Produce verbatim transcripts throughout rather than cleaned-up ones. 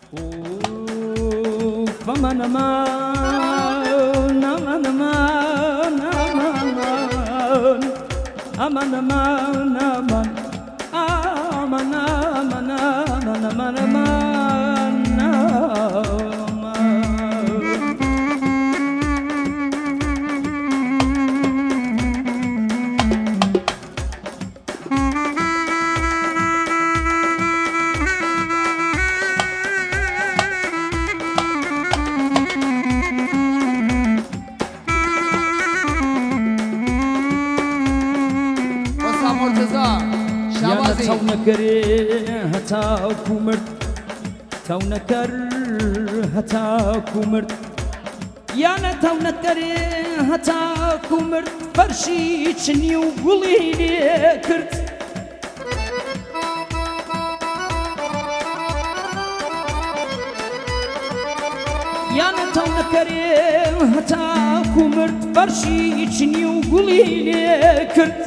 فمن امان امان امان امان امان امان امان aman aman aman aman aman هتا کومرد تو نکر هتا کومرد یا نه تو نکر هتا کومرد فرشی چنی و گلی کرد یا نه تو نکر هتا کومرد فرشی چنی و گلی کرد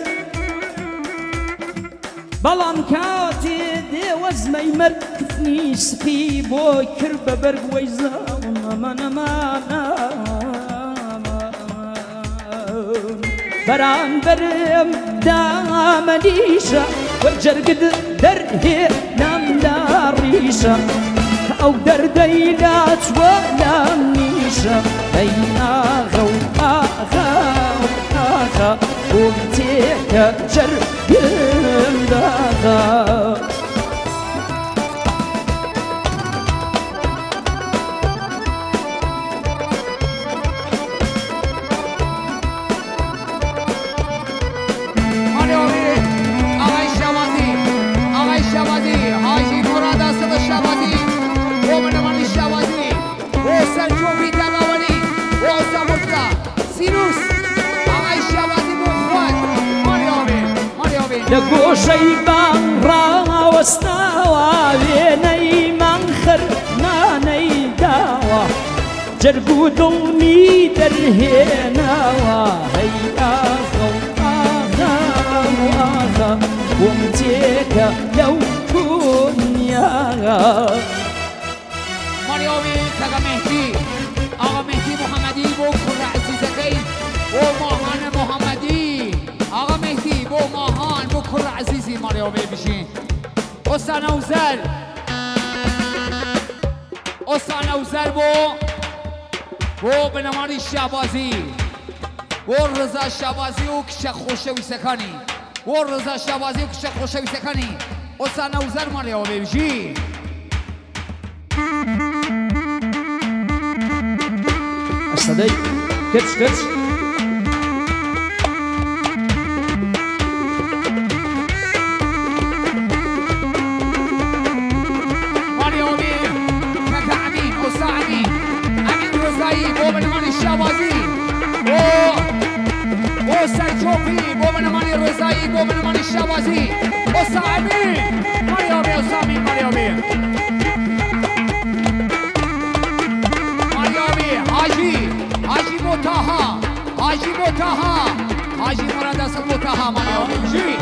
بەڵام کاتێ دێوەزمەی مەرگ کفنی سپی بۆ کرد بە بەرگوەی زاڵم ئەمە نەمانە بەرامبەرم دامەنیشە وەرجەرگت دەرهێ نامدا ڕیشە کە ئەو دەردەی داچوە لام نیشە ئەی ئاغە و ئاغا و ئاغا بۆم تێکە جەرگم داغا لەگۆشەی بان ڕاوەستاوە وێنەی مانخەر نانەی داوە جەرگ و دڵمی دەرهێناوە هەی ئاغا و ئاغا و ئاغا بۆم تێکە لەو دونیاغا ماریۆمی کەگە مهدی ئاغا مهدی محەممەدی بۆ کوڕە عەزیزەکەی بۆ ماهانە محەممەدی ئاغا مهدی بۆ ماهان بۆ کوڕە عەزیزی ماریۆمی بشین ئۆستانە وزەر ئۆستانە وزەر بۆ بۆ بنەمانی شابازی بۆ ڕزا شابازی و کچە خۆشەویستەکانی بۆ ڕزا شابازی و کچە خۆشەویستەکانی ئۆستانە وزەر ماریۆمی بشین ئەستەدەی کچ کچ بۆ بنەمانی ڕێزایی بۆ بنەمانی شابازی ئۆسامی ماریۆمی ئۆسامی ماریۆمی ماریۆمی حاجی حاجی بۆ تاها حاجی بۆ تاها حاجی مەرەدەسە بۆ تاها ماریۆمی بژی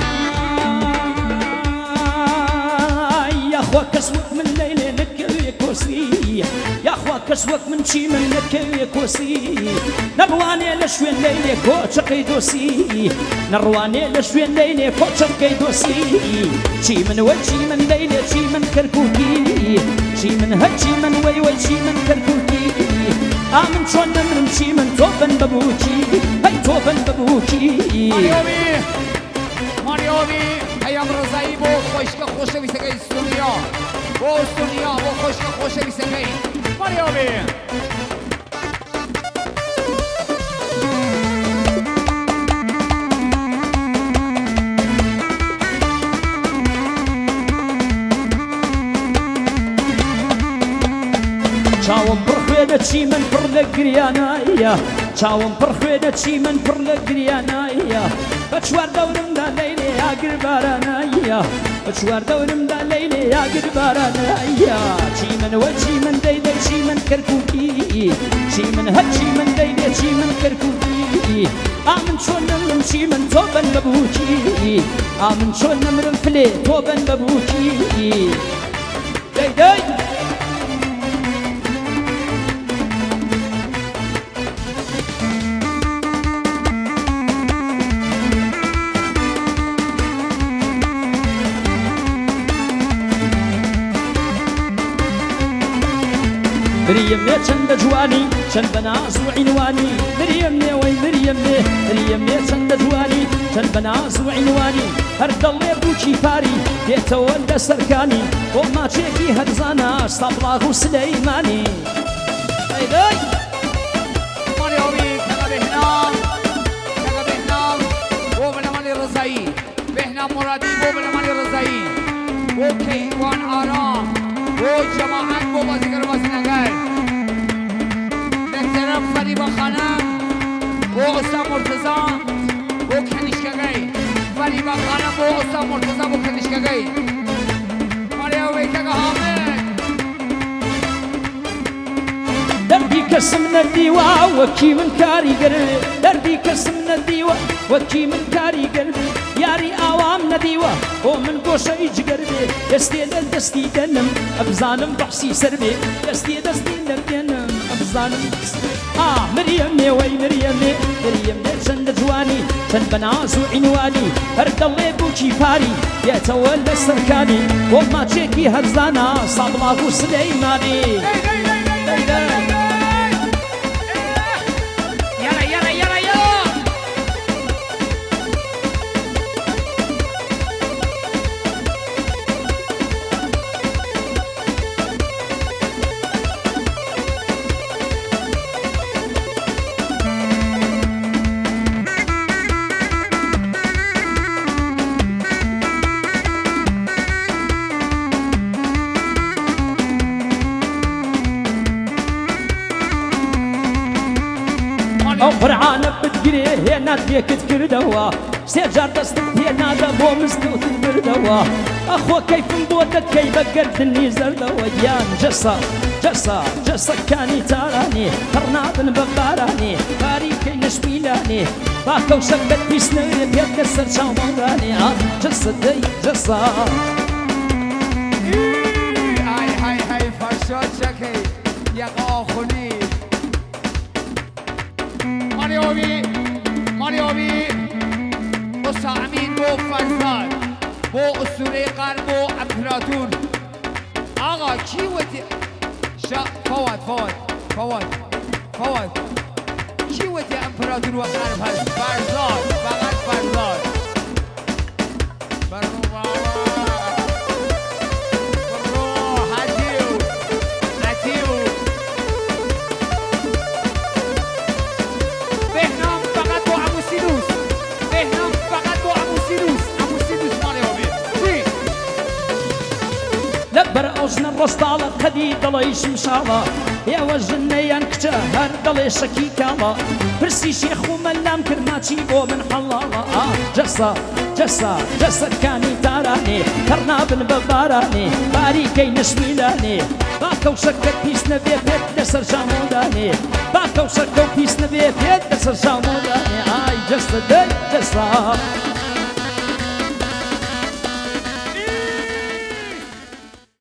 یاخوا کەس وەک من لەیلێ نەکەوێ کۆسی یاخوا کەس وەک من چی من نەکەوێ کۆسی نەڕوانێ لە شوێن لەیلێ کۆچەکەی دۆسی نەڕوانێ لە شوێن لەیلێ کۆچەکەی دۆسی چی من وە چی من لەیلێ چی من کەرکووکی چی من هەرچی من وەی وەی چی من کەرکووکی ئامن چۆن نەمرم چی من تۆ بن بەبووکی هەی تۆ بن بەبووکی ماریۆمی ماریۆمی هەیەم ڕزایی بۆ خۆشکە خۆشەویستەکەی سونیا بۆ سونیا بۆ خۆشکە خۆشەویستەکەی ماریۆمی چاوم پڕ خوێ دەچی من پڕ لە گریانایە چاوم پڕ خوێ دەچی من پڕ لە گریانایە بە چوار دەورمدا لەیلێ یاگر بارانایە بە چوار دەورمدا لەیلێ یاگر بارانایە چی من وە چی من دەیدە چی من کەرکووکی چی من هەرچی من دەیدێ چی من کەرکووکی ئامن چۆن نەمرم چی من تۆ بن بەبووکی ئامن چۆن نەمرم فلێ تۆ بن بەبووکی دەی دەی مريم لي چند جوانی چند بناز و عنوانی مريم لي وي مريم لي مريم لي چند جوانی چند بناز و عنوانی هر دڵێ بووکی پاری دێتەوە لە سەرکانی بۆ ماچێکی هەرزانە سابڵاغ و سلەیمانی مالیاوی کەگە بهنام کەگە بهنام بۆ بنەمانی ڕزایی بهنام مرادی بۆ بنەمانی ڕزایی بۆ کەیوان ئارام بۆ جەماعەت بۆ بازیگەر و بازینەگەر لەسەرە فەریبە خانم بۆ ئۆستا مرتزا بۆ کەنیشکەکەی فەریبە خانم بۆ ئۆستا مرتزا بۆ کەنیشکەکەی مالیاوی کەگە حامد دەردی کەسم نەدیوە وەکی من کاریگەر دەردی کەسم نەدیوە وەکی من کاریگەر یاری ئاوام نەدیوە بۆ من گۆشەی جگەر بێ دەستێ لە دەستی دەنم ئەبزانم بەحسی سەر بێ دەستێ دەستی نەدێنم ئەبزانم ئا مریم لێ وەی مریم لێ مریم لێ چەندە جوانی چەند بەناز و عنوانی هەر دەڵێ بووکی پاری دێتەوە لە سەرکانی بۆ ماچێکی هەرزانە سابڵاغ و سلەیمانی ئەو قورعانە بتگرێ هێنات پێکت کردەوە سێ جار دەستت پێنادە بۆ مزگەوتت بردەوە ئەخۆ کەیفم بۆ دەکەی بە گەردنی زەردەوە یان جەسە جەسە جەسەکانی تارانێ هەڕنابن بە بارانێ باریکەی نەشمیلانێ با کەوشەکەت پیس نەوێ پێت لە سەر چاومەڕانێ جەسە دەی جەسە های های های فەرشاد چەکەی یەقە ئاخونی مالیاوی مالیاوی ئۆستا ئەمین بۆ فەرزاد بۆ ئوستورەی قەرن بۆ ئەمپراتور ئاغا کی وەتی فەواد فەواد فەواد فەواد کی وەتی ئەمپراتور وە قەرن هەست فەرزاد فەقەت فەرزاد بەڕۆ بەڕۆ هەتیو هەتیو بهنام فقط با عمو سینوس بهنام فقط با عمو سینوس عمو سینوس مالیاوی لەبەر ئەو ژنە ڕۆستاڵە قەدی دڵی شمشاڵە ئێوە ژنەیان کچە هەر دڵێ شەکی کاڵە پرسی شێخ و مەلام کرد ماچی بۆ من حەڵاڵە ئا جەسە جەسە جەسەکانی تارانێ هەڕنابن بە بارانێ باریکەی نەشمیلانێ با کەوشەکە پیس نەبێ پێت لەسەر ژامۆدانێ با کەوشەکە و پیس نەبێ پێت لەسەر ژامۆدانێ ئای جەسە دەی جەسە